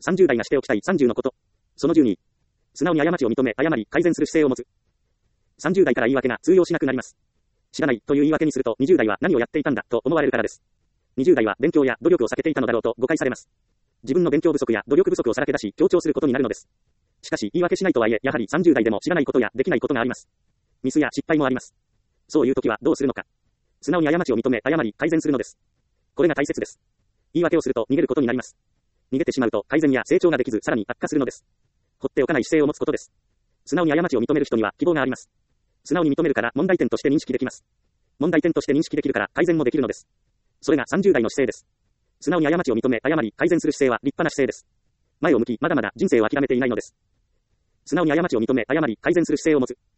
30代がしておきたい30のこと。その12。素直に過ちを認め、誤り、改善する姿勢を持つ。30代から言い訳が通用しなくなります。知らないという言い訳にすると20代は何をやっていたんだと思われるからです。20代は勉強や努力を避けていたのだろうと誤解されます。自分の勉強不足や努力不足をさらけ出し強調することになるのです。しかし言い訳しないとはいえ、やはり30代でも知らないことやできないことがあります。ミスや失敗もあります。そういう時はどうするのか。素直に過ちを認め、誤り、改善するのです。これが大切です。言い訳をすると逃げることになります。逃げてしまうと改善や成長ができずさらに悪化するのです。放っておかない姿勢を持つことです。素直に過ちを認める人には希望があります。素直に認めるから問題点として認識できます。問題点として認識できるから改善もできるのです。それが30代の姿勢です。素直に過ちを認め、誤り、改善する姿勢は立派な姿勢です。前を向き、まだまだ人生を諦めていないのです。素直に過ちを認め、誤り、改善する姿勢を持つ。